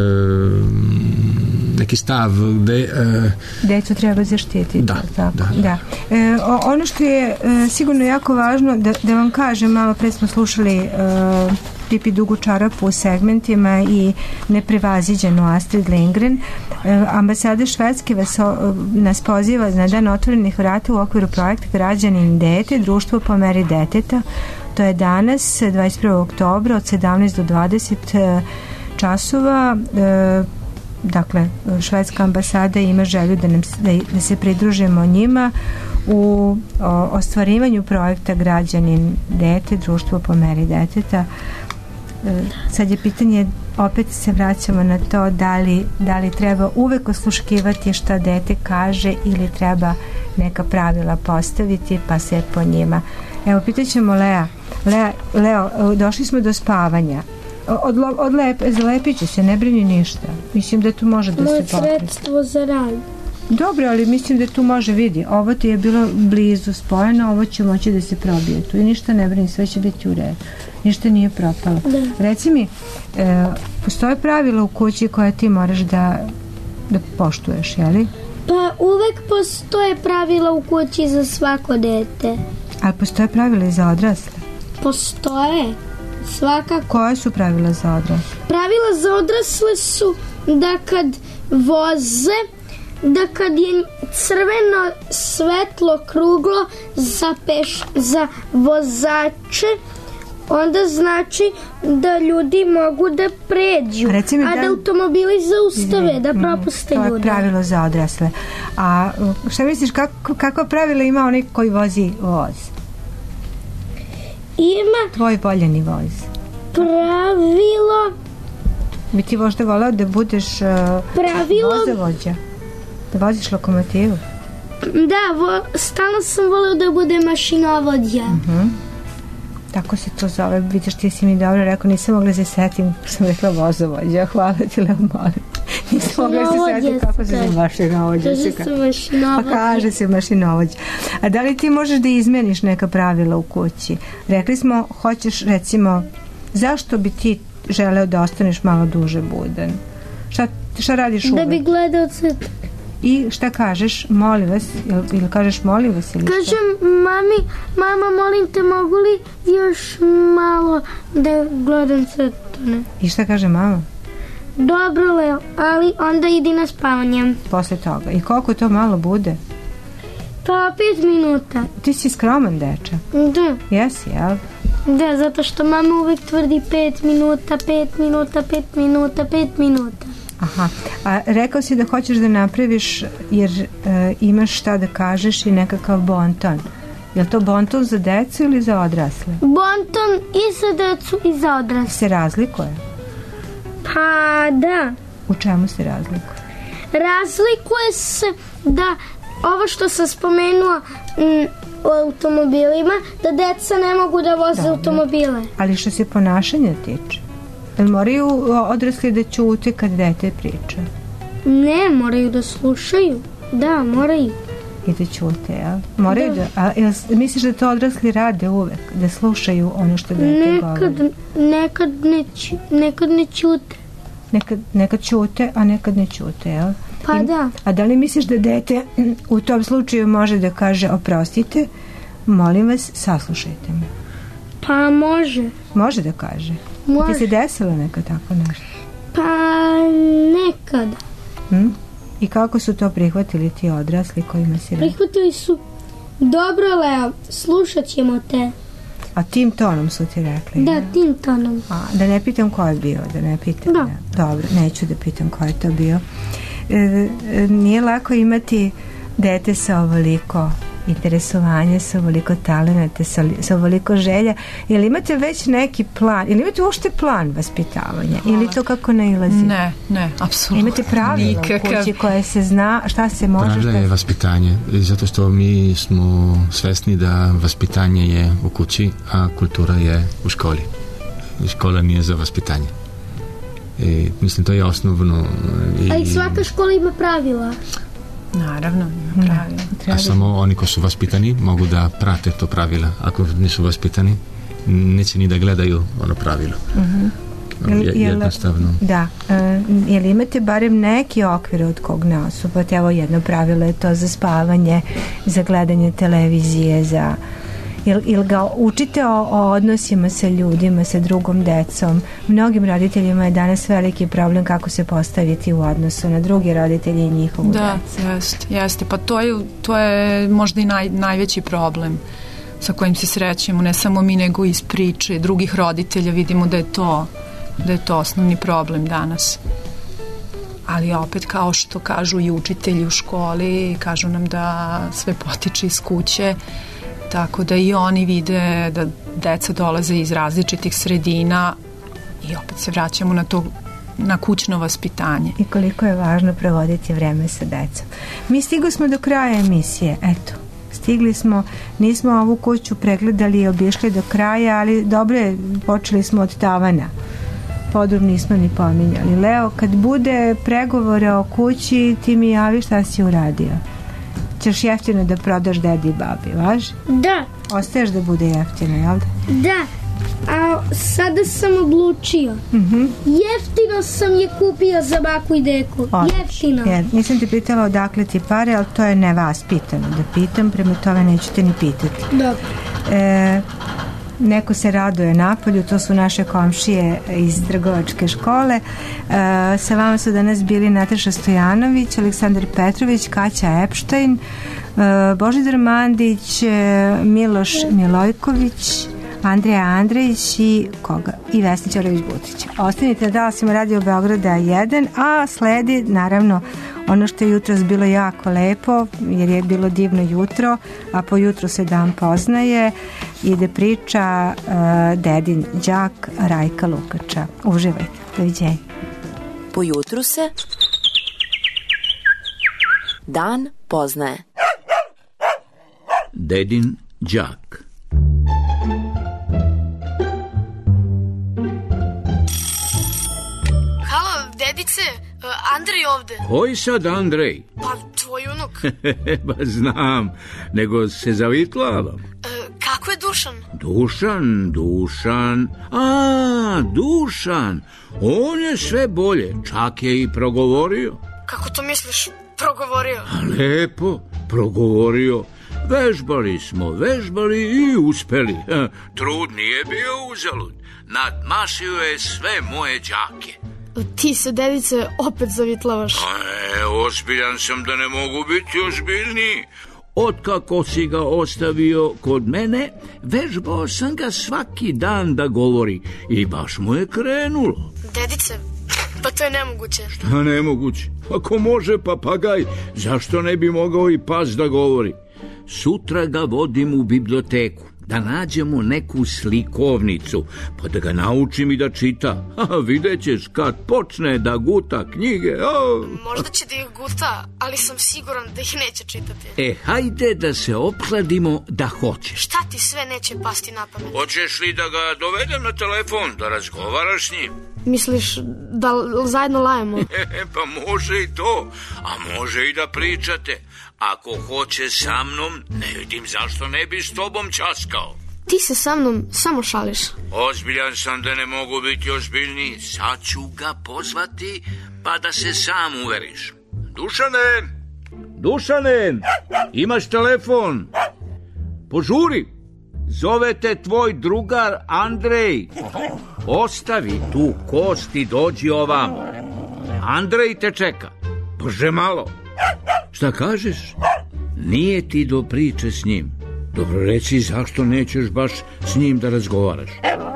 neki stav gde e, decu treba zaštititi. Da, tako. da. da. E, ono što je e, sigurno jako važno da, da vam kažem, malo pre smo slušali e, Pipi dugu čarapu u segmentima i neprevaziđenu Astrid Lindgren. E, ambasada Švedske vas, o, nas poziva na dan otvorenih vrata u okviru projekta Građanin dete, društvo po meri deteta. To je danas, dvadeset prvog oktobra od sedamnaest do dvadeset e, časova. E, dakle, švedska ambasada ima želju da, nam, da, da se pridružimo njima u o, ostvarivanju projekta Građanin dete, društvo po meri deteta. E, sad je pitanje, opet se vraćamo na to da li, da li treba uvek osluškivati šta dete kaže ili treba neka pravila postaviti pa se po njima. Evo, pitat ćemo Lea. Lea, Leo, došli smo do spavanja. Od, odlep, zalepit će se, ne brini ništa. Mislim da tu može da Moje se popravi. sredstvo za rad. Dobro, ali mislim da tu može vidi. Ovo ti je bilo blizu spojeno, ovo će moći da se probije. Tu i ništa ne brini, sve će biti u redu. Ništa nije propalo. Da. Reci mi, e, postoje pravila u kući koje ti moraš da, da poštuješ, jeli? Pa uvek postoje pravila u kući za svako dete. Ali postoje pravila i za odrasle? Postoje, svakako. Koje su pravila za odrasle? Pravila za odrasle su da kad voze, da kad je crveno svetlo kruglo za, peš, za vozače, onda znači da ljudi mogu da pređu, a da, da automobili zaustave, da propuste ljude. To je pravilo za odrasle. A šta misliš, kako, kakva pravila ima onaj koji vozi voz? Ima... Tvoj voljeni voz. Pravilo... Bi ti možda volao da budeš uh, pravilo... vozovođa? Da voziš lokomotivu? Da, vo, stalno sam voleo da bude mašinovođa. Uh-huh. Tako se to zove, vidiš, ti si mi dobro rekao, nisam mogla se setim, sam rekla vozovođa, hvala ti, Leo, molim. Nisam mogla se setim kako se zove mašinovođa. Kaže se mašinovođa. Pa kaže se mašinovođa. A da li ti možeš da izmeniš neka pravila u kući? Rekli smo, hoćeš, recimo, zašto bi ti želeo da ostaneš malo duže budan? Šta, šta radiš uvek? Da bi gledao crtak. I šta kažeš, molim vas, ili, ili kažeš molim vas ili kažem, šta? Mami, mama, molim te, mogu li još malo da gledam crtane? I šta kaže mama? Dobro, Leo, ali onda idi na spavanje. Posle toga. I koliko to malo bude? Pa pet minuta. Ti si skroman dečak. Da. Jesi, jel? Da, zato što mama uvek tvrdi pet minuta, pet minuta, pet minuta, pet minuta. Aha, a rekao si da hoćeš da napraviš jer e, imaš šta da kažeš i nekakav bonton. Je li to bonton za decu ili za odrasle? Bonton i za decu i za odrasle. Se razlikuje? Pa da. U čemu se razlikuje? Razlikuje se da ovo što sam spomenula m, o automobilima, da deca ne mogu da voze da, automobile. Ali što se ponašanja tiče? Jel moraju odrasli da ćute kad dete priča? Ne, moraju da slušaju. Da, moraju. I da ćute, jel? Moraju da. da a jel, misliš da to odrasli rade uvek? Da slušaju ono što dete nekad, govori? Nekad ne, nekad ne ćute. Nekad, nekad ćute, a nekad ne ćute, jel? Pa I, da. A da li misliš da dete u tom slučaju može da kaže oprostite, molim vas, saslušajte me? Pa može. Može da kaže? Može. Ti se desilo nekad tako nešto? Pa nekada. Hm? I kako su to prihvatili ti odrasli kojima si rekao? Prihvatili su, dobro Leo, slušat ćemo te. A tim tonom su ti rekli? Da, ne? tim tonom. A, da ne pitam ko je bio, da ne pitam. Da. Ne. Dobro, neću da pitam ko je to bio. E, e, nije lako imati dete sa ovoliko interesovanja, sa ovoliko talenata, sa, sa ovoliko želja. Ili imate već neki plan? Ili imate uopšte plan vaspitavanja? Hvala. Ili to kako nailazi? Ne, ne, apsolutno. Imate pravila u kući koje se zna šta se može? Pravila je vaspitanje. Zato što mi smo svesni da vaspitanje je u kući, a kultura je u školi. Škola nije za vaspitanje. I, mislim, to je osnovno. I, a i svaka škola ima pravila. Naravno, ima pravila. A samo oni ko su vaspitani mogu da prate to pravila. Ako nisu vaspitani, neće ni da gledaju ono pravilo. Uh-huh. Je, jednostavno. Da. Uh, jel imate barem neki okvir od kog ne osupate? Evo jedno pravilo je to za spavanje, za gledanje televizije, za... Jel, jel ga učite o, o odnosima sa ljudima, sa drugom decom? Mnogim roditeljima je danas veliki problem kako se postaviti u odnosu na drugi roditelji i njihovu da, decu. Da, jeste, jeste. Pa to je, to je možda i naj, najveći problem sa kojim se srećemo, ne samo mi, nego iz priče drugih roditelja. Vidimo da je to, da je to osnovni problem danas. Ali opet, kao što kažu i učitelji u školi, kažu nam da sve potiče iz kuće, tako da i oni vide da deca dolaze iz različitih sredina i opet se vraćamo na to, na kućno vaspitanje. I koliko je važno provoditi vreme sa decom. Mi stigli smo do kraja emisije, eto. Stigli smo, nismo ovu kuću pregledali i obišli do kraja, ali dobro je, počeli smo od tavana. podrum nismo ni pominjali. Leo, kad bude pregovore o kući, ti mi javi šta si uradio. Ćeš jeftino da prodaš dedi i babi, važi? Da. Ostaješ da bude jeftino, jel da? Da, a sada sam odlučio. Mhm. Jeftino sam je kupio za baku i deku. Odlično. Jeftino. Jer, nisam ti pitala odakle ti pare, ali to je nevaspitano da pitam, prema tome neću te ni pitati. Dobro. E, neko se raduje napolju, to su naše komšije iz trgovačke škole. E, sa vama su danas bili Nataša Stojanović, Aleksandar Petrović, Kaća Epštajn, e, Božidar Mandić, e, Miloš Milojković, Andreja Andrejić i koga? I Vesna Ćorović-Butić. Ostanite na talasima Radio Beograda jedan, a sledi naravno ono što je jutros bilo jako lepo, jer je bilo divno jutro, a po jutru se dan poznaje, ide priča uh, dedin đak Rajka Lukača. Uživajte. Doviđenja. Po jutru se dan poznaje. Dedin đak. Halo, dedice, Andrej ovde. Koji sad Andrej? Pa, tvoj unuk. Pa znam, nego se zavitlavam. E, kako je Dušan? Dušan, Dušan, a, Dušan, on je sve bolje, čak je i progovorio. Kako to misliš, progovorio? A lepo, progovorio. Vežbali smo, vežbali i uspeli. Trud nije bio uzalud. Nadmašio je sve moje đake. Ti se, dedice, opet zavitlavaš. E, ozbiljan sam da ne mogu biti ozbiljniji. Otkako si ga ostavio kod mene, vežbao sam ga svaki dan da govori i baš mu je krenulo. Dedice, pa to je nemoguće. Šta nemoguće? Ako može papagaj, zašto ne bi mogao i pas da govori? Sutra ga vodim u biblioteku, da nađemo neku slikovnicu, pa da ga naučim i da čita. A vidjet ćeš kad počne da guta knjige. A... Možda će da ih guta, ali sam siguran da ih neće čitati. E, hajde da se opkladimo da hoće. Šta ti sve neće pasti na pamet? Hoćeš li da ga dovedem na telefon, da razgovaraš s njim? Misliš da zajedno lajemo? E, pa može i to, a može i da pričate. Ako hoće sa mnom, ne vidim zašto ne bi s tobom časkao. Ti se sa mnom samo šališ. Ozbiljan sam da ne mogu biti ozbiljniji. Sad ću ga pozvati, pa da se sam uveriš. Dušane! Dušane! Imaš telefon? Požuri! Zove te tvoj drugar Andrej. Ostavi tu kost i dođi ovamo. Andrej te čeka. Bože malo. Šta kažeš? Nije ti do priče s njim. Dobro, reci zašto nećeš baš s njim da razgovaraš.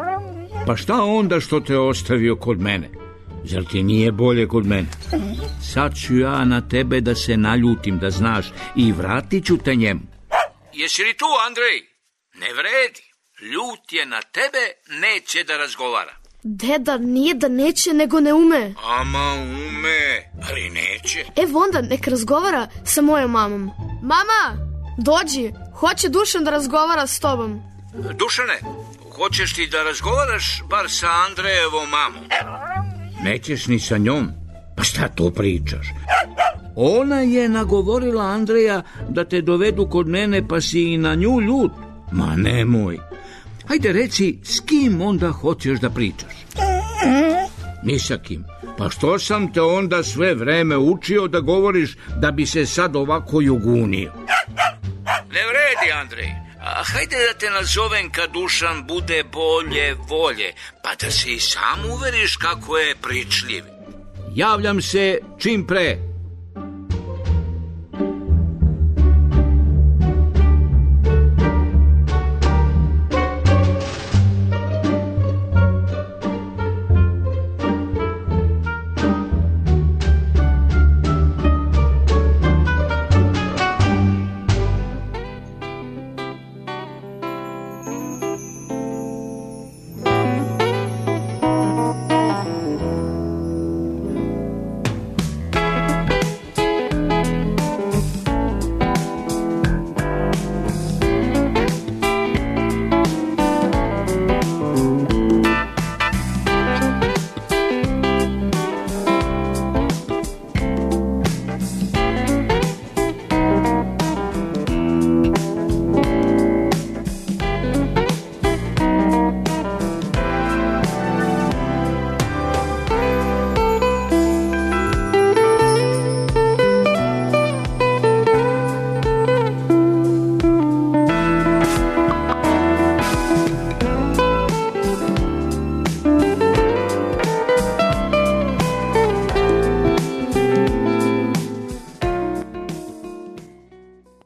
Pa šta onda što te ostavio kod mene? Zar ti nije bolje kod mene? Sad ću ja na tebe da se naljutim, da znaš, i vratit ću te njemu. Jesi li tu, Andrej? Ne vredi. Ljut je na tebe, neće da razgovara. Deda, nije da neće, nego ne ume. Ama ume, ali neće. Evo onda, nek razgovara sa mojom mamom. Mama, dođi, hoće Dušan da razgovara s tobom. Dušane, hoćeš ti da razgovaraš bar sa Andrejevom mamom? Nećeš ni sa njom? Pa šta to pričaš? Ona je nagovorila Andreja da te dovedu kod mene, pa si i na nju ljut. Ma nemoj. Hajde reci, s kim onda hoćeš da pričaš? Ni sa kim. Pa što sam te onda sve vreme učio da govoriš da bi se sad ovako jugunio? Ne vredi, Andrej. A hajde da te nazovem kad Dušan bude bolje volje, pa da se i sam uveriš kako je pričljiv. Javljam se čim pre. Thank you.